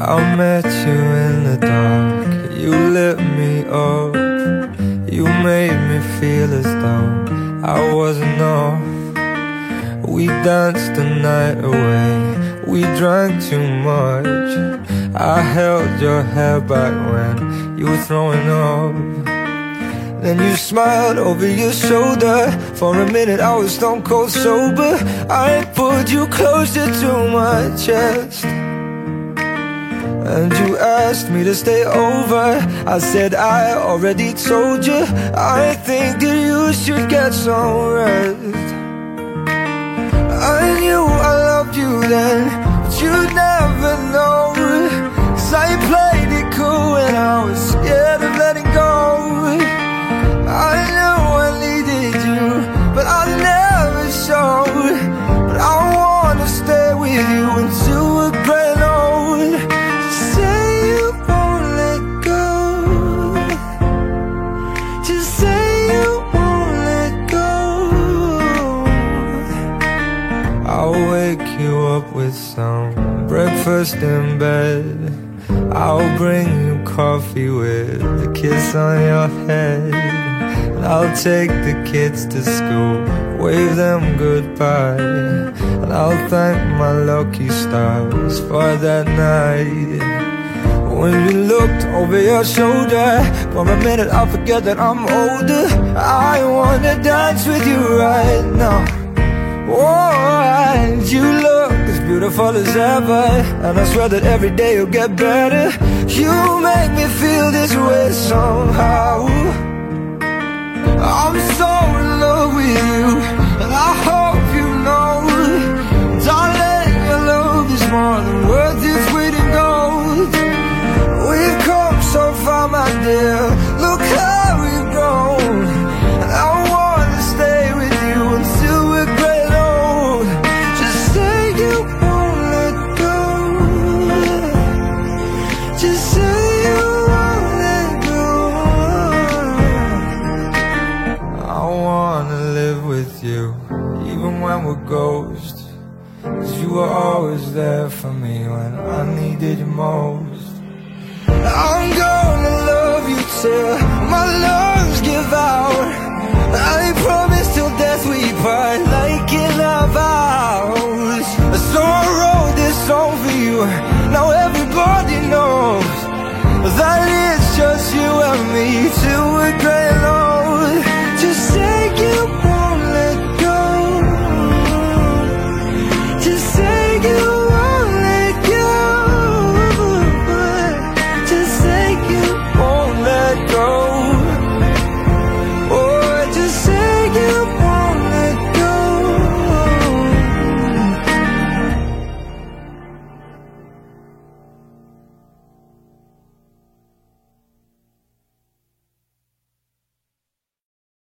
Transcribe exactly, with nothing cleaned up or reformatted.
I met you in the dark, you lit me up. You made me feel as though I wasn't off. We danced the night away, we drank too much. I held your hair back when you were throwing up. Then you smiled over your shoulder. For a minute I was stone cold sober. I pulled you closer to my chest, and you asked me to stay over. I said I already told you, I think that you should get some rest. I knew I loved you then, but you'd never know, 'cause I played it cool when I was scared of letting go. I knew I needed you, but I never showed. But I wanna stay with you until we're gray and old. Just say you won't let go. Just say you won't let go. I'll wake you up with some breakfast in bed. I'll bring you coffee with a kiss on your head. I'll take the kids to school, wave them goodbye, and I'll thank my lucky stars for that night. When you looked over your shoulder, for a minute I forget that I'm older. I wanna dance with you right now. Oh, you look as beautiful as ever, and I swear that every day you'll get better. You make me feel this way somehow. I'm so in love with you, and I hope you know, darling, your love is more than worth its weight in gold. We've come so far, my dear, look how we've grown. And I wanna stay with you until we're gray and old. Just say you won't let go. Just say you won't let go. I wanna live with you, even when we're ghosts, 'cause you were always there for me when I needed you most. I'm gonna love you till my lungs give out. I promise till death we part, like in our vows. So I wrote this song for you, now everybody knows that it's just you and me too.